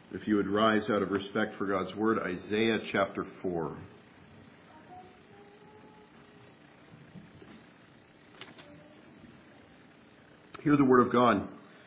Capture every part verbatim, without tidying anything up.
If you would rise out of respect for God's Word, Isaiah chapter four. Hear the Word of God.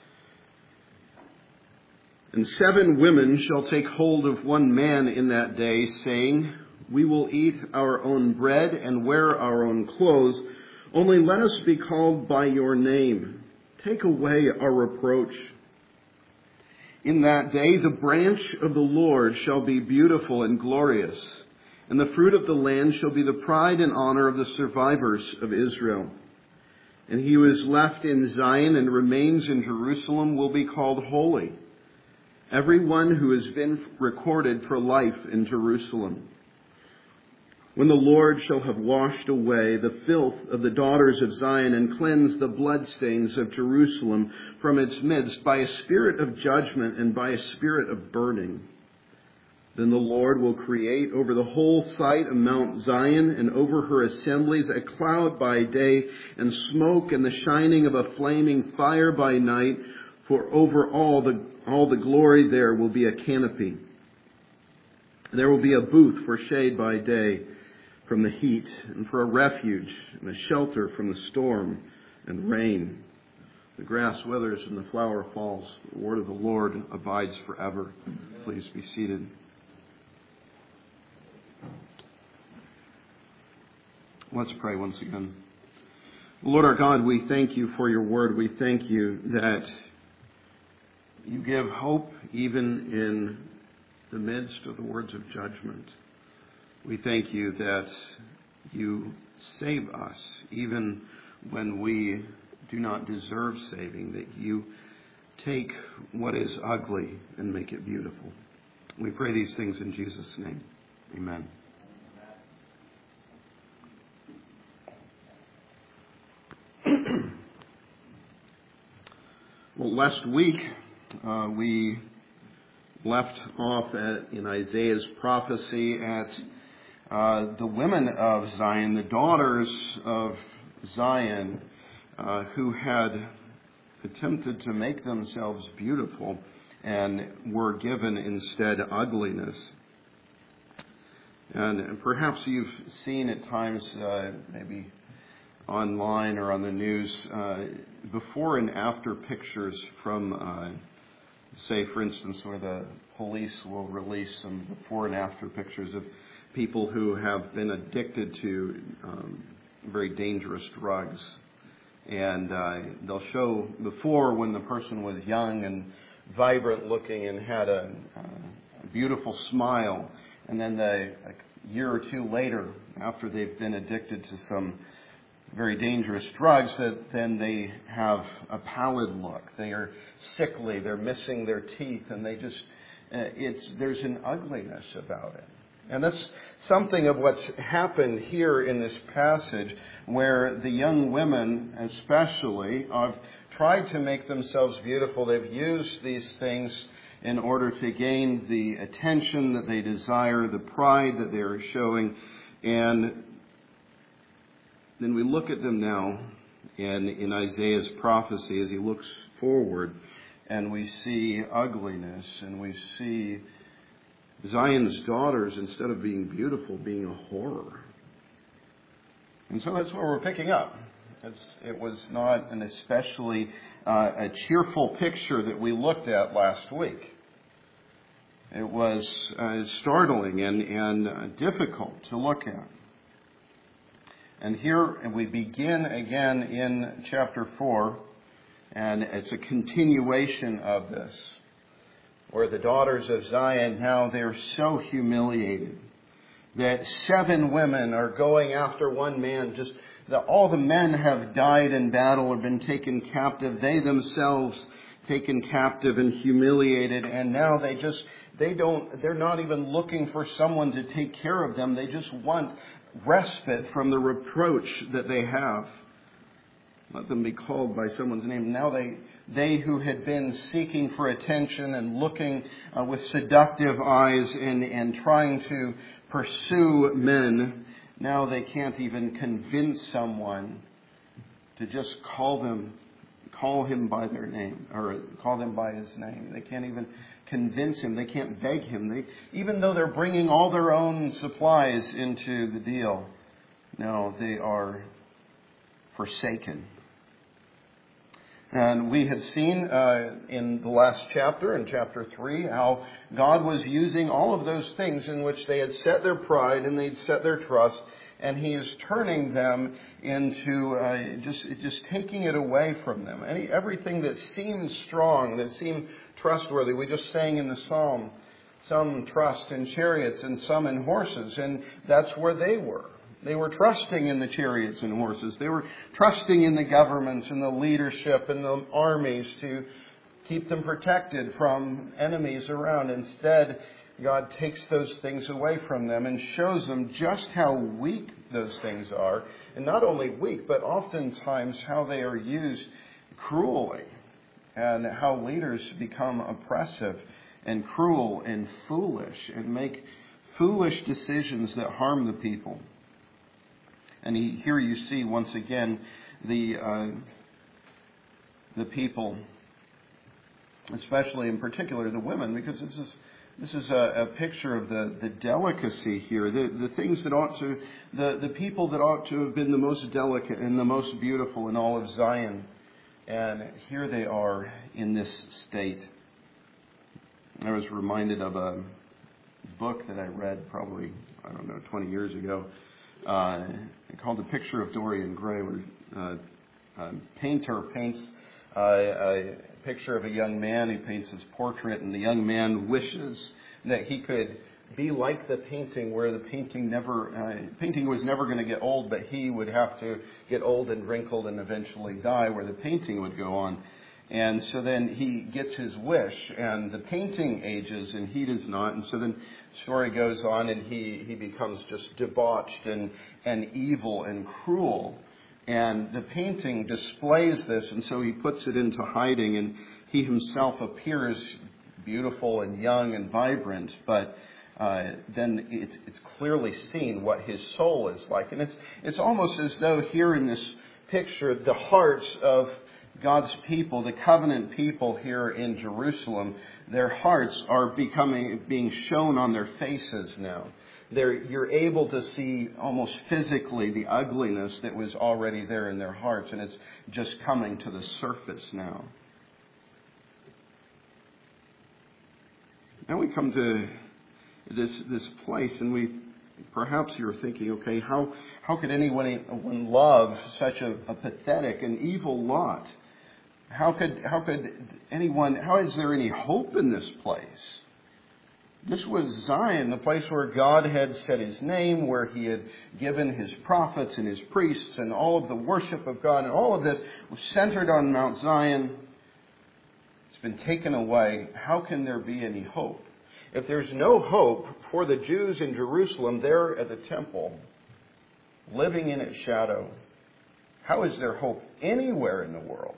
And seven women shall take hold of one man in that day, saying, We will eat our own bread and wear our own clothes. Only let us be called by your name. Take away our reproach. In that day the branch of the Lord shall be beautiful and glorious, and the fruit of the land shall be the pride and honor of the survivors of Israel. And he who is left in Zion and remains in Jerusalem will be called holy, everyone who has been recorded for life in Jerusalem. When the Lord shall have washed away the filth of the daughters of Zion and cleansed the bloodstains of Jerusalem from its midst by a spirit of judgment and by a spirit of burning, then the Lord will create over the whole site of Mount Zion and over her assemblies a cloud by day and smoke and the shining of a flaming fire by night, for over all the, all the glory there will be a canopy. There will be a booth for shade by day from the heat, and for a refuge and a shelter from the storm and rain. The grass withers and the flower falls. The word of the Lord abides forever. Please be seated. Let's pray once again. Lord our God, we thank you for your word. We thank you that you give hope even in the midst of the words of judgment. We thank you that you save us even when we do not deserve saving, that you take what is ugly and make it beautiful. We pray these things in Jesus' name. Amen. Well, last week uh, we left off at, in Isaiah's prophecy at Uh, the women of Zion, the daughters of Zion, uh, who had attempted to make themselves beautiful and were given instead ugliness. And perhaps you've seen at times, uh, maybe online or on the news, uh, before and after pictures from, uh, say, for instance, where the police will release some before and after pictures of people who have been addicted to um, very dangerous drugs. And uh, they'll show before when the person was young and vibrant looking and had a, a beautiful smile. And then the, a year or two later, after they've been addicted to some very dangerous drugs, that then they have a pallid look. They are sickly. They're missing their teeth. And they just, uh, it's there's an ugliness about it. And that's something of what's happened here in this passage, where the young women especially have tried to make themselves beautiful. They've used these things in order to gain the attention that they desire, the pride that they are showing. And then we look at them now in, in Isaiah's prophecy as he looks forward, and we see ugliness, and we see Zion's daughters, instead of being beautiful, being a horror. And so that's where we're picking up. It's, it was not an especially uh, a cheerful picture that we looked at last week. It was uh, startling and, and uh, difficult to look at. And here we begin again in chapter four, and it's a continuation of this, where the daughters of Zion, now they're so humiliated that seven women are going after one man. Just the, all the men have died in battle or been taken captive. They themselves taken captive and humiliated. And now they just, they don't, they're not even looking for someone to take care of them. They just want respite from the reproach that they have. Let them be called by someone's name. Now they, they who had been seeking for attention and looking uh, with seductive eyes and, and trying to pursue men, now they can't even convince someone to just call them, call him by their name, or call them by his name. They can't even convince him. They can't beg him. They, even though they're bringing all their own supplies into the deal, no, they are forsaken. And we have seen uh, in the last chapter, in chapter three, how God was using all of those things in which they had set their pride and they'd set their trust, and He is turning them into uh, just just taking it away from them. Any everything that seemed strong, that seemed trustworthy. We just sang in the psalm, some trust in chariots and some in horses, and that's where they were. They were trusting in the chariots and horses. They were trusting in the governments and the leadership and the armies to keep them protected from enemies around. Instead, God takes those things away from them and shows them just how weak those things are. And not only weak, but oftentimes how they are used cruelly. And how leaders become oppressive and cruel and foolish and make foolish decisions that harm the people. And he, here you see once again the uh, the people, especially in particular the women, because this is this is a, a picture of the, the delicacy here, the the things that ought to the, the people that ought to have been the most delicate and the most beautiful in all of Zion, and here they are in this state. I was reminded of a book that I read probably I don't know twenty years ago. Uh, called The Picture of Dorian Gray, where uh, a painter paints uh, a picture of a young man. He paints his portrait, and the young man wishes that he could be like the painting, where the painting never, uh, painting was never going to get old, but he would have to get old and wrinkled and eventually die, where the painting would go on. And so then he gets his wish, and the painting ages, and he does not. And so then the story goes on, and he, he becomes just debauched and, and evil and cruel. And the painting displays this, and so he puts it into hiding, and he himself appears beautiful and young and vibrant, but uh, then it's, it's clearly seen what his soul is like. And it's, it's almost as though here in this picture, the hearts of God's people, the covenant people here in Jerusalem, their hearts are becoming, being shown on their faces now. They're, you're able to see almost physically the ugliness that was already there in their hearts, and it's just coming to the surface now. Now we come to this this place, and we perhaps you're thinking, okay, how how could anyone love such a, a pathetic and evil lot? How could how could anyone? How is there any hope in this place? This was Zion, the place where God had set His name, where He had given His prophets and His priests, and all of the worship of God, and all of this was centered on Mount Zion. It's been taken away. How can there be any hope? If there's no hope for the Jews in Jerusalem there at the temple, living in its shadow, how is there hope anywhere in the world?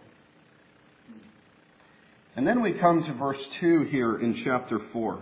And then we come to verse two here in chapter four.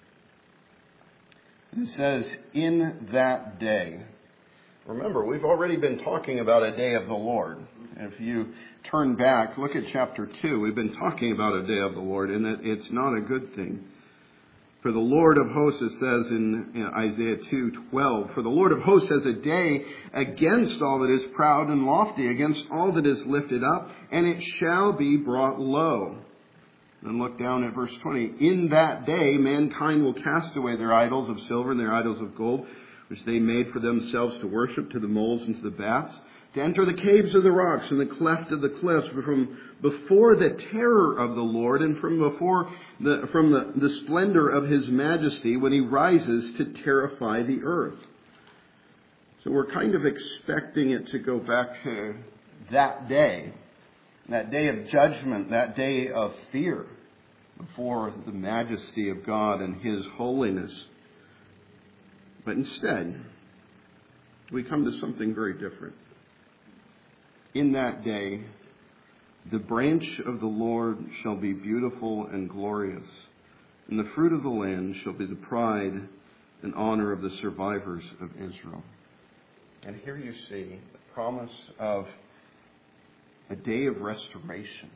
It says, in that day. Remember, we've already been talking about a day of the Lord. If you turn back, look at chapter two. We've been talking about a day of the Lord, and that it's not a good thing. For the Lord of hosts, it says in Isaiah two twelve, for the Lord of hosts has a day against all that is proud and lofty, against all that is lifted up, and it shall be brought low. And look down at verse twenty. In that day, mankind will cast away their idols of silver and their idols of gold, which they made for themselves to worship, to the moles and to the bats, to enter the caves of the rocks and the cleft of the cliffs, from before the terror of the Lord and from before the from the, the splendor of His majesty, when He rises to terrify the earth. So we're kind of expecting it to go back to that day, that day of judgment, that day of fear before the majesty of God and His holiness. But instead, we come to something very different. In that day, the branch of the Lord shall be beautiful and glorious, and the fruit of the land shall be the pride and honor of the survivors of Israel. And here you see the promise of a day of restoration.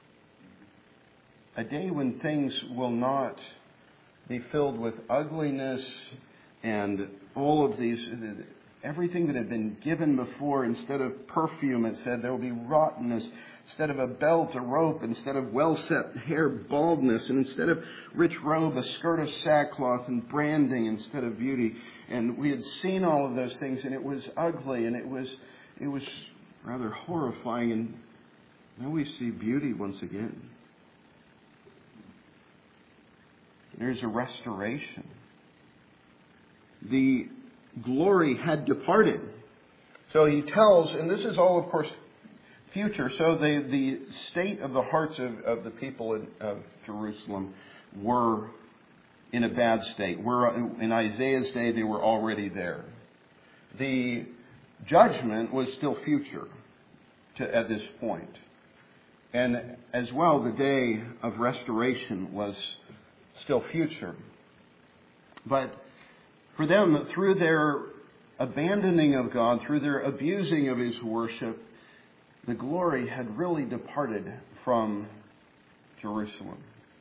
A day when things will not be filled with ugliness and all of these, everything that had been given before. Instead of perfume, it said there will be rottenness. Instead of a belt, a rope. Instead of well-set hair, baldness. And instead of rich robe, a skirt of sackcloth, and branding instead of beauty. And we had seen all of those things, and it was ugly, and it was it was rather horrifying. And now we see beauty once again. There's a restoration. The glory had departed. So he tells, and this is all, of course, future. So the, the state of the hearts of, of the people in, of Jerusalem were in a bad state. We're, in Isaiah's day, they were already there. The judgment was still future to, at this point. And as well, the day of restoration was still future. But for them, through their abandoning of God, through their abusing of His worship, the glory had really departed from Jerusalem.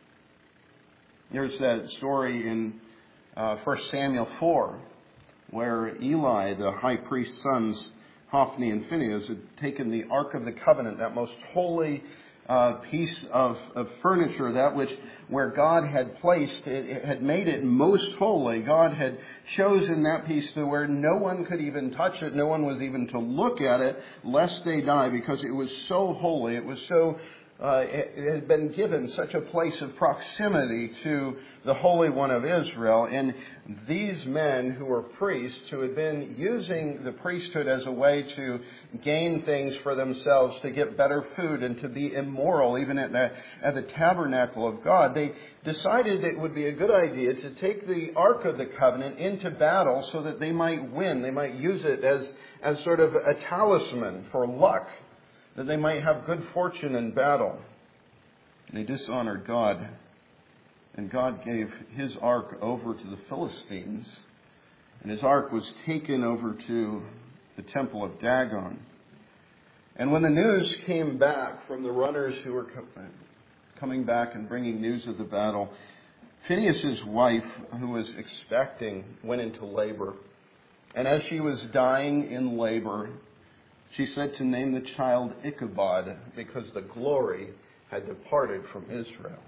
There's that story in uh, First Samuel four, where Eli, the high priest's sons, Hophni and Phinehas, had taken the Ark of the Covenant, that most holy uh, piece of, of furniture, that which where God had placed, it, it had made it most holy. God had chosen that piece to where no one could even touch it, no one was even to look at it, lest they die, because it was so holy. It was so Uh, it, it had been given such a place of proximity to the Holy One of Israel. And these men who were priests, who had been using the priesthood as a way to gain things for themselves, to get better food and to be immoral, even at the, at the tabernacle of God, they decided it would be a good idea to take the Ark of the Covenant into battle so that they might win. They might use it as, as sort of a talisman for luck, that they might have good fortune in battle. They dishonored God, and God gave His ark over to the Philistines, and His ark was taken over to the temple of Dagon. And when the news came back from the runners who were coming back and bringing news of the battle, Phinehas' wife, who was expecting, went into labor. And as she was dying in labor, she said to name the child Ichabod, because the glory had departed from Israel.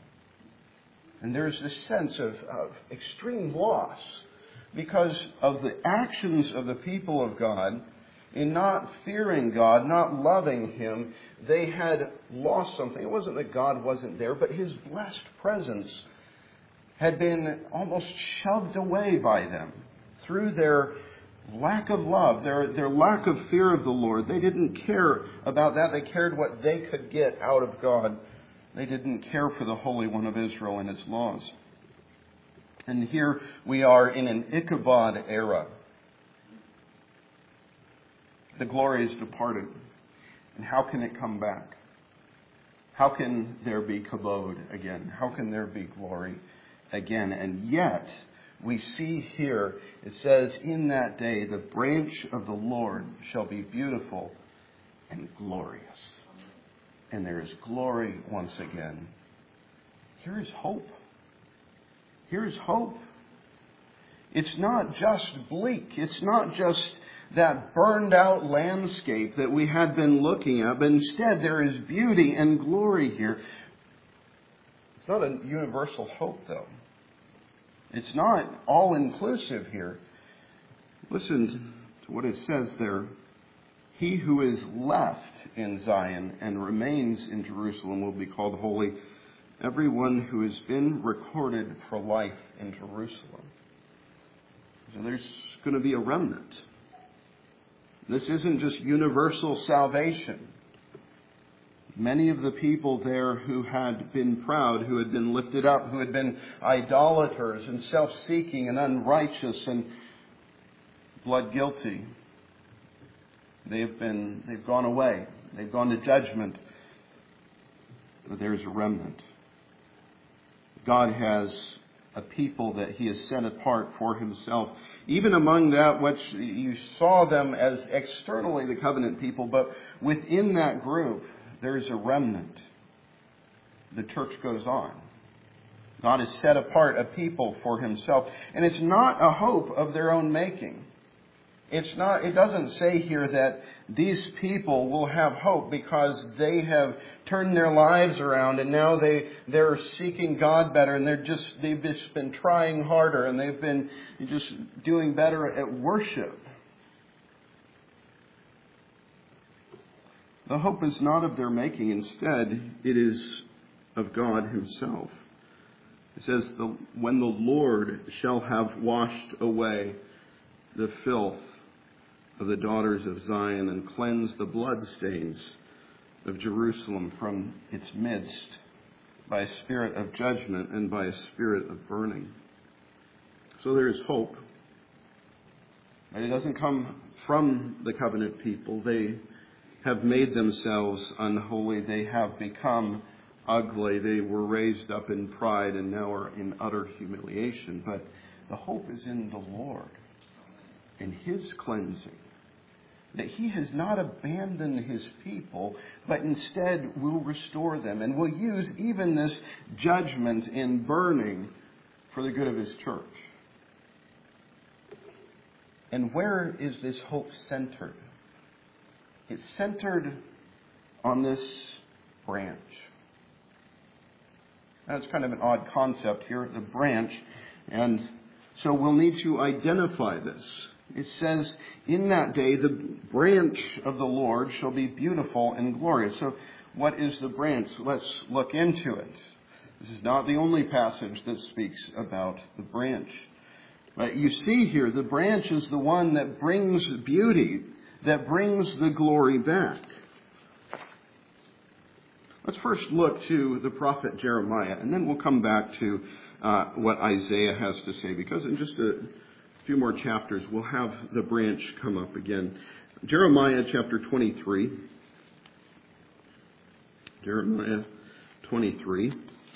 And there's this sense of, of extreme loss because of the actions of the people of God in not fearing God, not loving Him. They had lost something. It wasn't that God wasn't there, but His blessed presence had been almost shoved away by them through their lack of love, their, their lack of fear of the Lord. They didn't care about that. They cared what they could get out of God. They didn't care for the Holy One of Israel and His laws. And here we are in an Ichabod era. The glory is departed. And how can it come back? How can there be kabod again? How can there be glory again? And yet, we see here, it says, in that day, the branch of the Lord shall be beautiful and glorious. And there is glory once again. Here is hope. Here is hope. It's not just bleak. It's not just that burned out landscape that we had been looking at, but instead there is beauty and glory here. It's not a universal hope, though. It's not all-inclusive here. Listen to what it says there. He who is left in Zion and remains in Jerusalem will be called holy. Everyone who has been recorded for life in Jerusalem. So there's going to be a remnant. This isn't just universal salvation. Many of the people there who had been proud, who had been lifted up, who had been idolaters and self-seeking and unrighteous and blood guilty, they've been, they've gone away. They've gone to judgment. But there's a remnant. God has a people that He has set apart for Himself. Even among that which you saw them as externally the covenant people, but within that group, there is a remnant. The church goes on. God has set apart a people for himself. And it's not a hope of their own making. It's not, it doesn't say here that these people will have hope because they have turned their lives around and now they, they're seeking God better and they're just, they've just been trying harder and they've been just doing better at worship. The hope is not of their making. Instead, it is of God himself. It says, the, when the Lord shall have washed away the filth of the daughters of Zion and cleanse the bloodstains of Jerusalem from its midst by a spirit of judgment and by a spirit of burning. So there is hope. And it doesn't come from the covenant people. They have made themselves unholy. They have become ugly. They were raised up in pride and now are in utter humiliation. But the hope is in the Lord and his cleansing. That he has not abandoned his people, but instead will restore them and will use even this judgment in burning for the good of his church. And where is this hope centered? It's centered on this branch. That's kind of an odd concept here, the branch. And so we'll need to identify this. It says, in that day, the branch of the Lord shall be beautiful and glorious. So what is the branch? Let's look into it. This is not the only passage that speaks about the branch. But you see here, the branch is the one that brings beauty, that brings the glory back. Let's first look to the prophet Jeremiah, and then we'll come back to uh, what Isaiah has to say, because in just a few more chapters, we'll have the branch come up again. Jeremiah chapter twenty-three. Jeremiah twenty-three.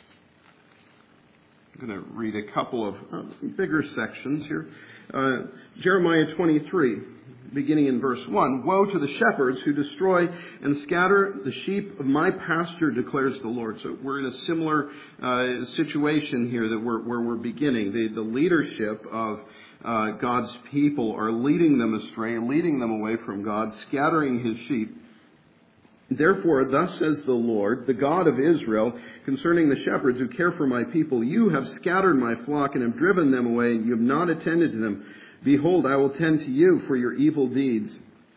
I'm going to read a couple of uh, bigger sections here. Uh, Jeremiah twenty-three, beginning in verse one. Woe to the shepherds who destroy and scatter the sheep of my pasture, declares the Lord. So we're in a similar uh, situation here that we're, where we're beginning. The, the leadership of uh, God's people are leading them astray, leading them away from God, scattering his sheep. Therefore, thus says the Lord, the God of Israel, concerning the shepherds who care for my people, you have scattered my flock and have driven them away, and you have not attended to them. Behold, I will tend to you for your evil deeds,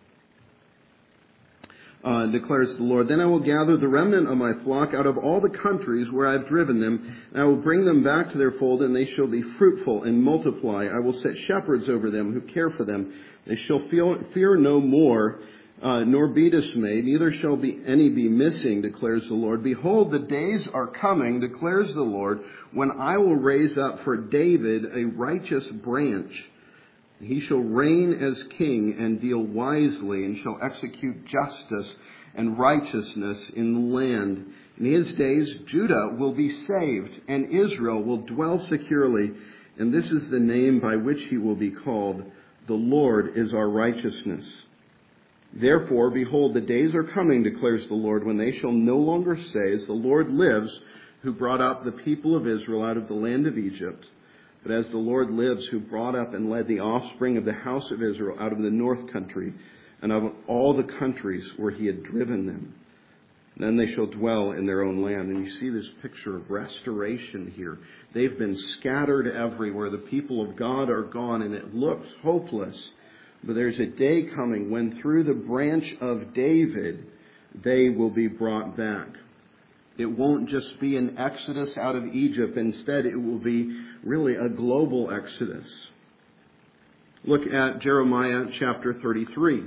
uh, declares the Lord. Then I will gather the remnant of my flock out of all the countries where I have driven them, and I will bring them back to their fold, and they shall be fruitful and multiply. I will set shepherds over them who care for them. They shall feel, fear no more, Uh, nor be dismayed, neither shall be any be missing, declares the Lord. Behold, the days are coming, declares the Lord, when I will raise up for David a righteous branch. He shall reign as king and deal wisely, and shall execute justice and righteousness in the land. In his days, Judah will be saved, and Israel will dwell securely. And this is the name by which he will be called. The Lord is our righteousness. Therefore, behold, the days are coming, declares the Lord, when they shall no longer say, as the Lord lives, who brought up the people of Israel out of the land of Egypt, but as the Lord lives, who brought up and led the offspring of the house of Israel out of the north country, and of all the countries where he had driven them. Then they shall dwell in their own land. And you see this picture of restoration here. They've been scattered everywhere. The people of God are gone, and it looks hopeless. But there's a day coming when through the branch of David, they will be brought back. It won't just be an exodus out of Egypt. Instead, it will be really a global exodus. Look at Jeremiah chapter thirty-three.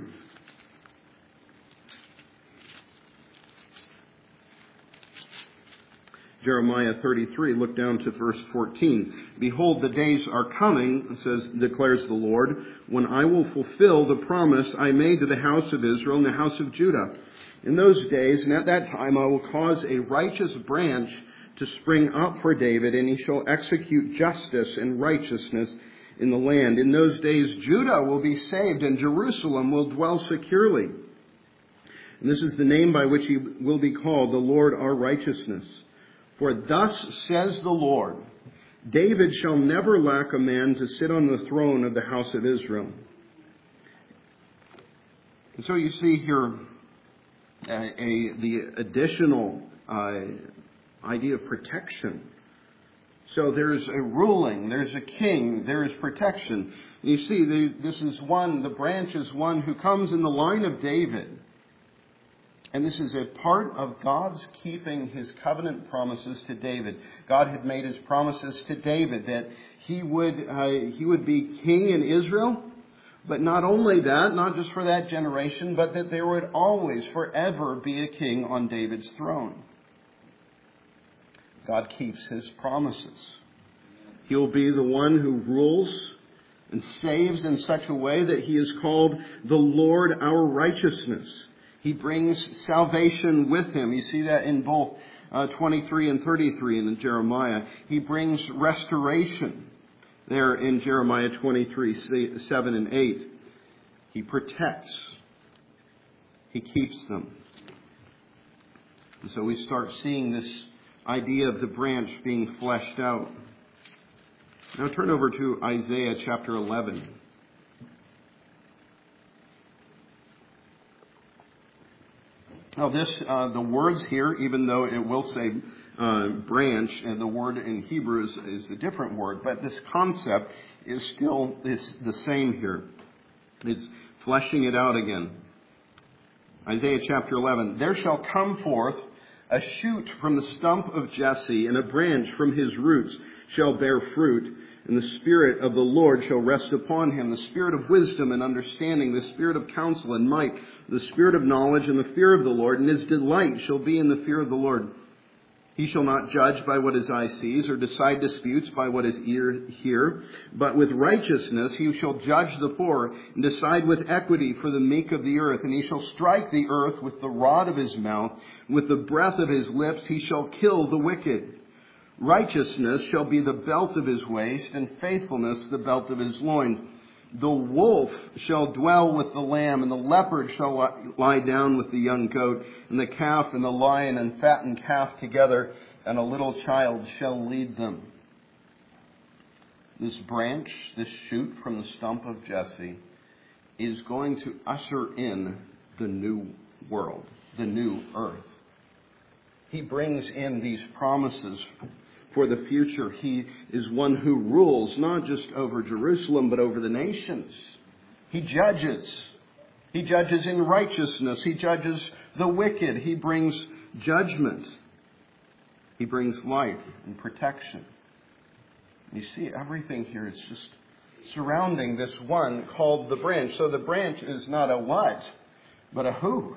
Jeremiah thirty-three, look down to verse fourteen. Behold, the days are coming, says, declares the Lord, when I will fulfill the promise I made to the house of Israel and the house of Judah. In those days, and at that time, I will cause a righteous branch to spring up for David, and he shall execute justice and righteousness in the land. In those days, Judah will be saved, and Jerusalem will dwell securely. And this is the name by which he will be called, the Lord our righteousness. For thus says the Lord, David shall never lack a man to sit on the throne of the house of Israel. And so you see here a, a, the additional uh, idea of protection. So there's a ruling, there's a king, there is protection. And you see, the, this is one, the branch is one who comes in the line of David. And this is a part of God's keeping his covenant promises to David. God had made his promises to David that he would, uh, he would be king in Israel. But not only that, not just for that generation, but that there would always, forever be a king on David's throne. God keeps his promises. He'll be the one who rules and saves in such a way that he is called the Lord our righteousness. He brings salvation with him. You see that in both uh, twenty-three and thirty-three in Jeremiah. He brings restoration there in Jeremiah twenty-three, seven and eight. He protects. He keeps them. And so we start seeing this idea of the branch being fleshed out. Now turn over to Isaiah chapter eleven. Now this, uh, the words here, even though it will say uh, branch, and the word in Hebrew is, is a different word, but this concept is still is the same here. It's fleshing it out again. Isaiah chapter eleven. There shall come forth a shoot from the stump of Jesse, and a branch from his roots shall bear fruit. And the Spirit of the Lord shall rest upon him, the Spirit of wisdom and understanding, the Spirit of counsel and might, the Spirit of knowledge and the fear of the Lord. And his delight shall be in the fear of the Lord. He shall not judge by what his eye sees, or decide disputes by what his ear hear. But with righteousness he shall judge the poor, and decide with equity for the meek of the earth. And he shall strike the earth with the rod of his mouth. With the breath of his lips he shall kill the wicked. Righteousness shall be the belt of his waist, and faithfulness the belt of his loins. The wolf shall dwell with the lamb, and the leopard shall lie down with the young goat, and the calf and the lion and fattened calf together, and a little child shall lead them. This branch, this shoot from the stump of Jesse, is going to usher in the new world, the new earth. He brings in these promises for the future. He is one who rules not just over Jerusalem, but over the nations. He judges. He judges in righteousness. He judges the wicked. He brings judgment. He brings life and protection. You see, everything here is just surrounding this one called the branch. So the branch is not a what, but a who.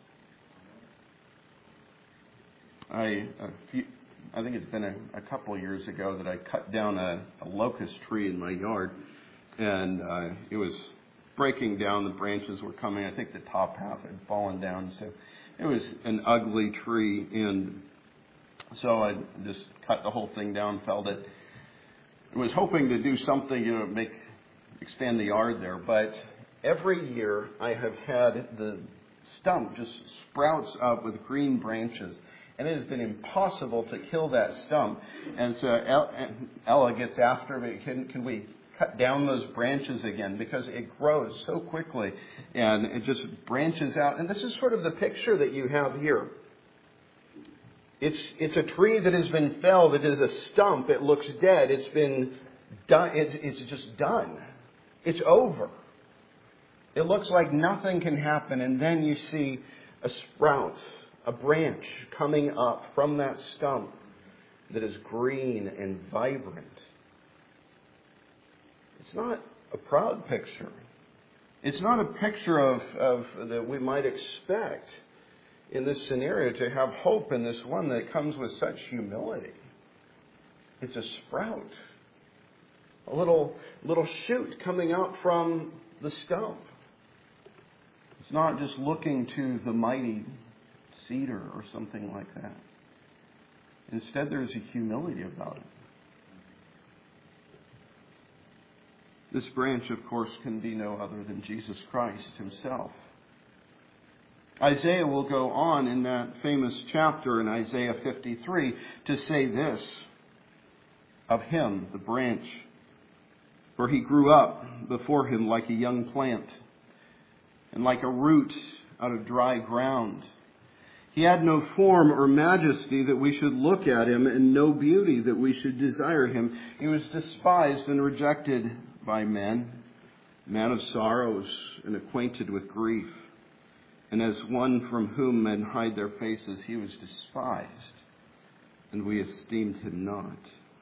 I, a few, I think it's been a, a couple of years ago that I cut down a, a locust tree in my yard, and uh, it was breaking down. The branches were coming. I think the top half had fallen down, so it was an ugly tree. And so I just cut the whole thing down, felled it. I was hoping to do something, you know, make expand the yard there. But every year I have had the stump just sprouts up with green branches. And it has been impossible to kill that stump. And so Ella gets after me. Can, can we cut down those branches again? Because it grows so quickly. And it just branches out. And this is sort of the picture that you have here. It's, it's a tree that has been felled. It is a stump. It looks dead. It's been done. It's, it's just done. It's over. It looks like nothing can happen. And then you see a sprout, a branch coming up from that stump that is green and vibrant. It's not a proud picture. It's not a picture of, of that we might expect in this scenario to have hope in this one that comes with such humility. It's a sprout, a little little shoot coming out from the stump. It's not just looking to the mighty cedar or something like that. Instead, there's a humility about it. This branch, of course, can be no other than Jesus Christ himself. Isaiah will go on in that famous chapter in Isaiah fifty-three to say this of him, the branch, for he grew up before him like a young plant and like a root out of dry ground. He had no form or majesty that we should look at him, and no beauty that we should desire him. He was despised and rejected by men, a man of sorrows and acquainted with grief. And as one from whom men hide their faces, he was despised, and we esteemed him not.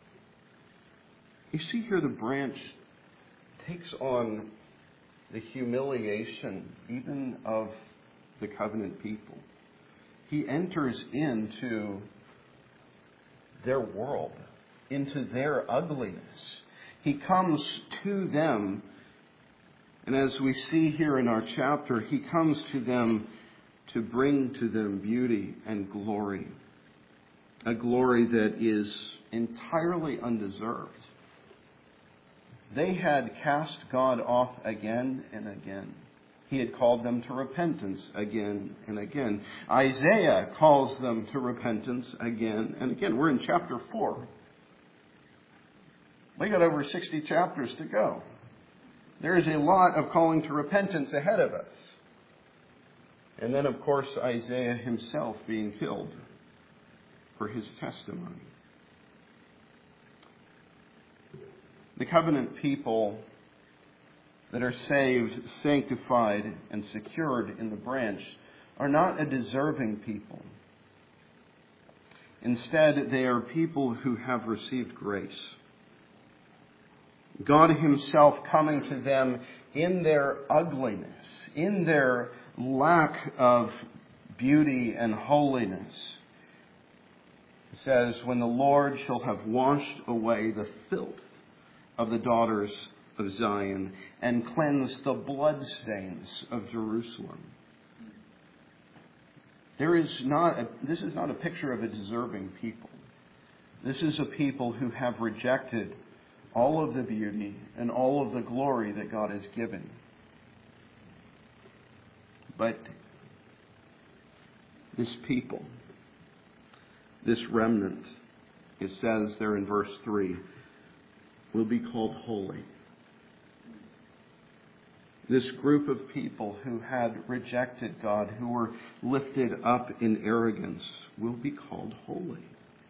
You see here the branch takes on the humiliation even of the covenant people. He enters into their world, into their ugliness. He comes to them, and as we see here in our chapter, he comes to them to bring to them beauty and glory. A glory that is entirely undeserved. They had cast God off again and again. He had called them to repentance again and again. Isaiah calls them to repentance again and again. We're in chapter four. We got over sixty chapters to go. There is a lot of calling to repentance ahead of us. And then, of course, Isaiah himself being killed for his testimony. The covenant people that are saved, sanctified, and secured in the branch are not a deserving people. Instead, they are people who have received grace. God himself coming to them in their ugliness, in their lack of beauty and holiness. It says, when the Lord shall have washed away the filth of the daughters of Zion and cleansed the bloodstains of Jerusalem. There is not a, this is not a picture of a deserving people. This is a people who have rejected all of the beauty and all of the glory that God has given. But this people, this remnant, it says there in verse three, will be called holy. This group of people who had rejected God, who were lifted up in arrogance, will be called holy.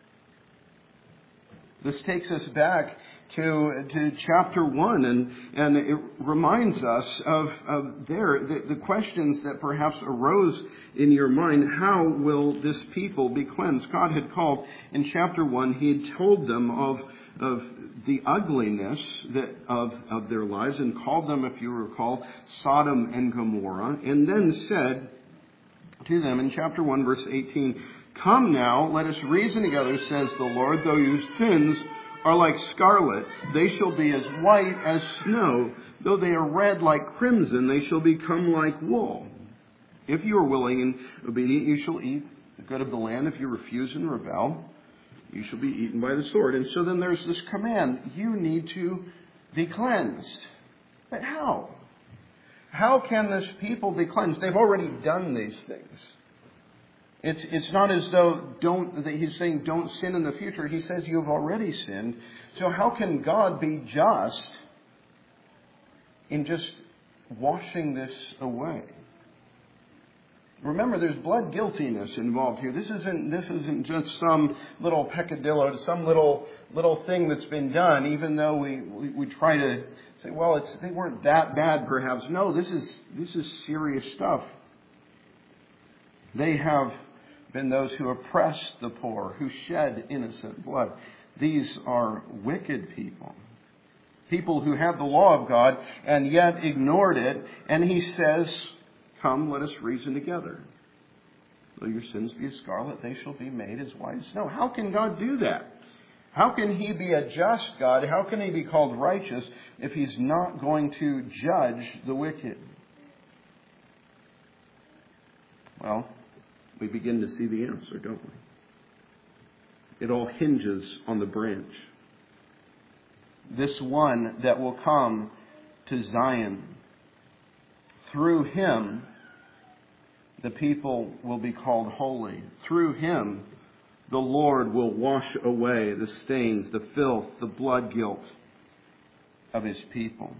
This takes us back to, to chapter one, and, and it reminds us of, of there, the, the questions that perhaps arose in your mind. How will this people be cleansed? God had called in chapter one, he had told them of, of the ugliness that, of, of their lives, and called them, if you recall, Sodom and Gomorrah, and then said to them in chapter one, verse eighteen, come now, let us reason together, says the Lord. Though your sins are like scarlet, they shall be as white as snow. Though they are red like crimson, they shall become like wool. If you are willing and obedient, you shall eat the good of the land. If you refuse and rebel, you shall be eaten by the sword. And so then there's this command. You need to be cleansed. But how? How can this people be cleansed? They've already done these things. It's it's not as though don't that he's saying don't sin in the future. He says you've already sinned. So how can God be just in just washing this away? Remember, there's blood guiltiness involved here. This isn't this isn't just some little peccadillo, some little little thing that's been done. Even though we, we, we try to say, well, it's they weren't that bad, perhaps. No, this is this is serious stuff. They have been those who oppress the poor, who shed innocent blood. These are wicked people. People who have the law of God and yet ignored it. And he says, come, let us reason together. Though your sins be as scarlet, they shall be made as white as snow. How can God do that? How can he be a just God? How can he be called righteous if he's not going to judge the wicked? Well, we begin to see the answer, don't we? It all hinges on the branch. This one that will come to Zion. Through him, the people will be called holy. Through him, the Lord will wash away the stains, the filth, the blood guilt of his people.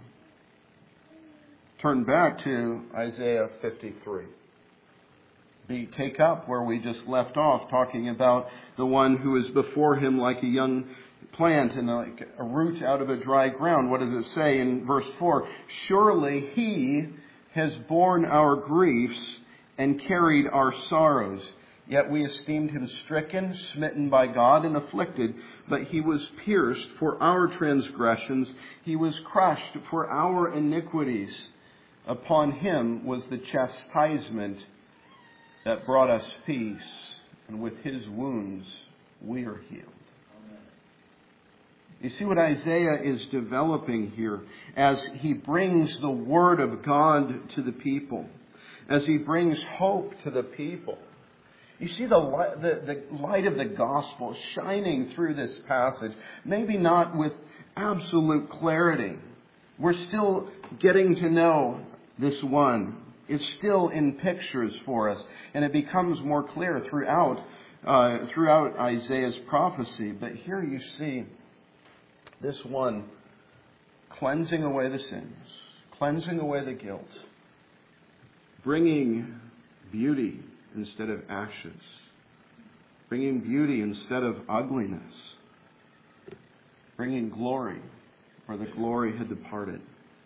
Turn back to Isaiah fifty-three. We take up where we just left off, talking about the one who is before him like a young plant and like a root out of a dry ground. What does it say in verse four? Surely he has borne our griefs and carried our sorrows. Yet we esteemed him stricken, smitten by God, and afflicted. But he was pierced for our transgressions. He was crushed for our iniquities. Upon him was the chastisement that brought us peace, and with his wounds we are healed. Amen. You see what Isaiah is developing here as he brings the word of God to the people, as he brings hope to the people. You see the light, the, the light of the gospel shining through this passage, maybe not with absolute clarity. We're still getting to know this one. It's still in pictures for us, and it becomes more clear throughout uh, throughout Isaiah's prophecy. But here you see this one cleansing away the sins, cleansing away the guilt, bringing beauty instead of ashes, bringing beauty instead of ugliness, bringing glory where the glory had departed.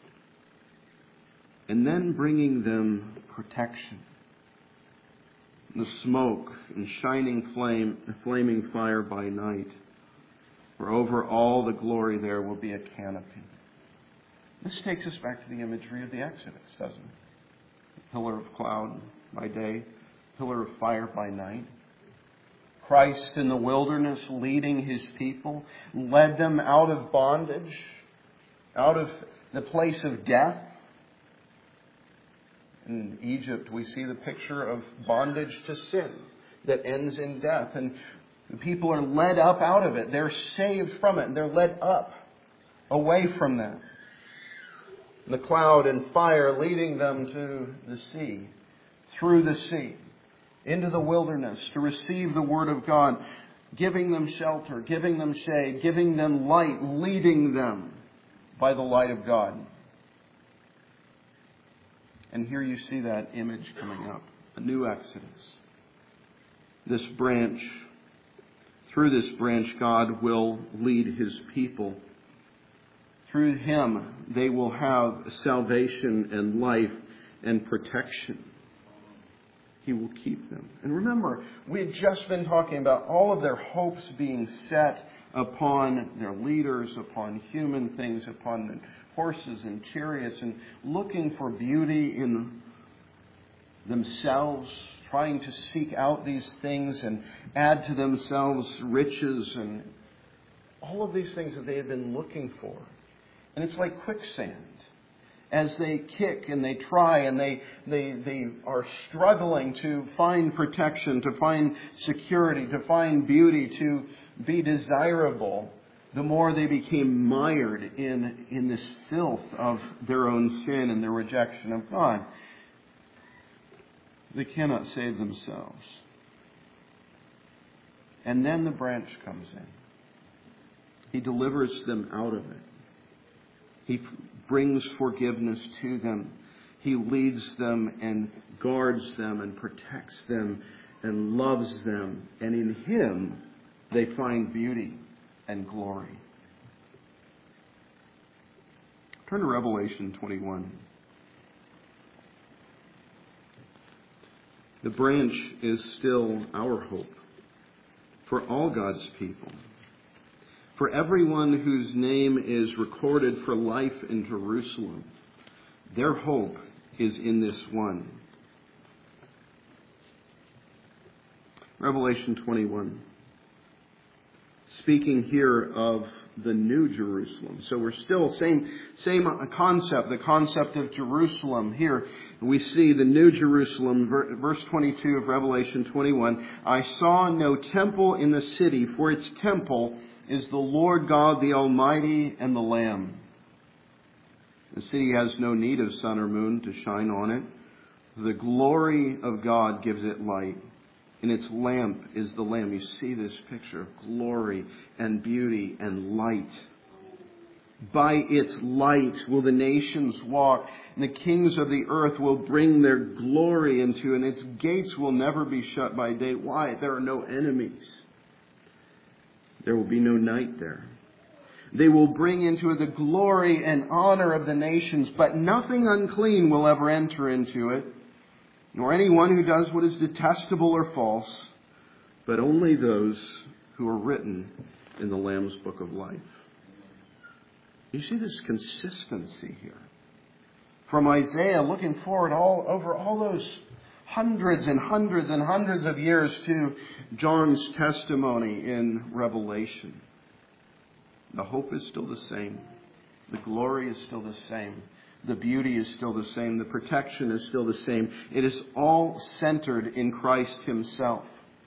And then bringing them protection. The smoke and shining flame, flaming fire by night. For over all the glory there will be a canopy. This takes us back to the imagery of the Exodus, doesn't it? A pillar of cloud by day, pillar of fire by night. Christ in the wilderness leading his people, led them out of bondage, out of the place of death. In Egypt, we see the picture of bondage to sin that ends in death. And the people are led up out of it. They're saved from it. And they're led up, away from that. The cloud and fire leading them to the sea, through the sea, into the wilderness to receive the Word of God, giving them shelter, giving them shade, giving them light, leading them by the light of God. And here you see that image coming up. A new Exodus. This branch, through this branch, God will lead his people. Through him, they will have salvation and life and protection. He will keep them. And remember, we had just been talking about all of their hopes being set upon their leaders, upon human things, upon horses and chariots, and looking for beauty in themselves, trying to seek out these things and add to themselves riches and all of these things that they had been looking for. And it's like quicksand. As they kick and they try and they, they, they are struggling to find protection, to find security, to find beauty, to be desirable, the more they became mired in, in this filth of their own sin and their rejection of God. They cannot save themselves. And then the branch comes in. He delivers them out of it. He brings forgiveness to them. He leads them and guards them and protects them and loves them. And in him, they find beauty and glory. Turn to Revelation twenty-one. The branch is still our hope for all God's people. For everyone whose name is recorded for life in Jerusalem, their hope is in this one. Revelation twenty-one. Speaking here of the New Jerusalem. So we're still same same concept, the concept of Jerusalem. Here we see the New Jerusalem, verse twenty-two of Revelation twenty-one. I saw no temple in the city, for its temple is the Lord God the Almighty and the Lamb. The city has no need of sun or moon to shine on it, The glory of God gives it light, and its lamp is the Lamb. You see this picture of glory and beauty and light. By its light will the nations walk, and the kings of the earth will bring their glory into it, and its gates will never be shut by day. Why? There are no enemies. There will be no night there. They will bring into it the glory and honor of the nations, but nothing unclean will ever enter into it, nor anyone who does what is detestable or false, but only those who are written in the Lamb's book of life. You see this consistency here. From Isaiah, looking forward all over all those hundreds and hundreds and hundreds of years to John's testimony in Revelation. The hope is still the same. The glory is still the same. The beauty is still the same. The protection is still the same. It is all centered in Christ Himself.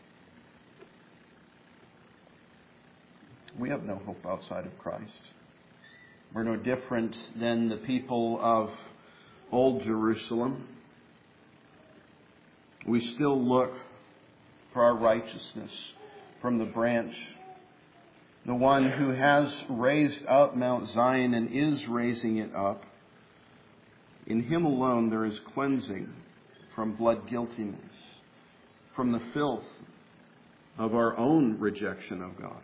We have no hope outside of Christ. We're no different than the people of Old Jerusalem. We still look for our righteousness from the branch, the one who has raised up Mount Zion and is raising it up. In Him alone there is cleansing from blood guiltiness, from the filth of our own rejection of God.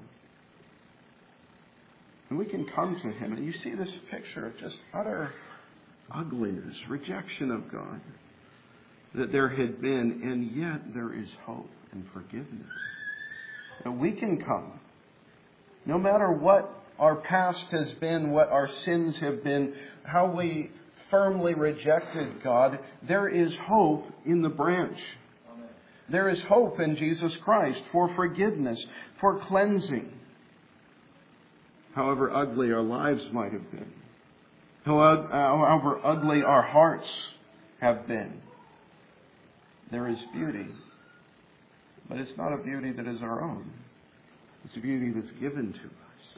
And we can come to Him, and you see this picture of just utter ugliness, rejection of God that there had been, and yet there is hope and forgiveness. And we can come. No matter what our past has been, what our sins have been, how we firmly rejected God, there is hope in the branch. Amen. There is hope in Jesus Christ for forgiveness, for cleansing. However ugly our lives might have been, however ugly our hearts have been, there is beauty. But it's not a beauty that is our own. It's a beauty that's given to us.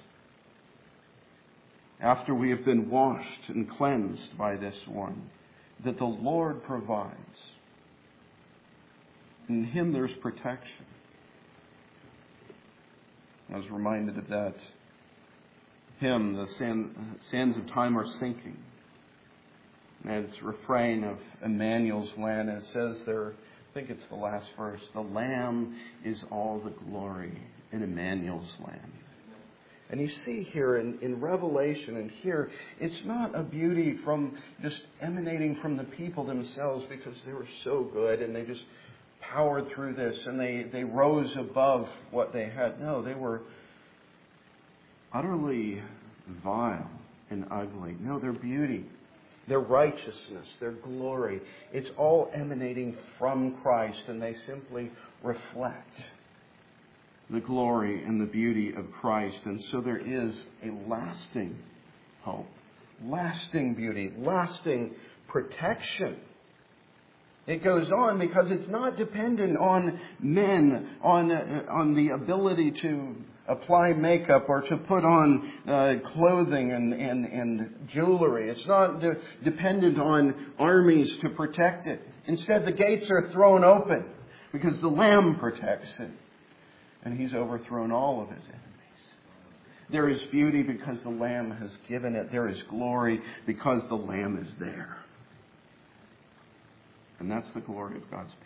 After we have been washed and cleansed by this one, that the Lord provides. In Him there's protection. I was reminded of that hymn, the sand, sands of time are sinking. And it's a refrain of Emmanuel's Land, and it says there, I think it's the last verse, the Lamb is all the glory in Emmanuel's land. And you see here in, in Revelation and here, it's not a beauty from just emanating from the people themselves because they were so good and they just powered through this and they, they rose above what they had. No, they were utterly vile and ugly. No, their beauty, their righteousness, their glory, it's all emanating from Christ, and they simply reflect the glory and the beauty of Christ. And so there is a lasting hope, lasting beauty, lasting protection. It goes on because it's not dependent on men, on, uh, on the ability to apply makeup or to put on uh, clothing and, and, and jewelry. It's not de- dependent on armies to protect it. Instead, the gates are thrown open because the Lamb protects it. And He's overthrown all of His enemies. There is beauty because the Lamb has given it. There is glory because the Lamb is there. And that's the glory of God's people.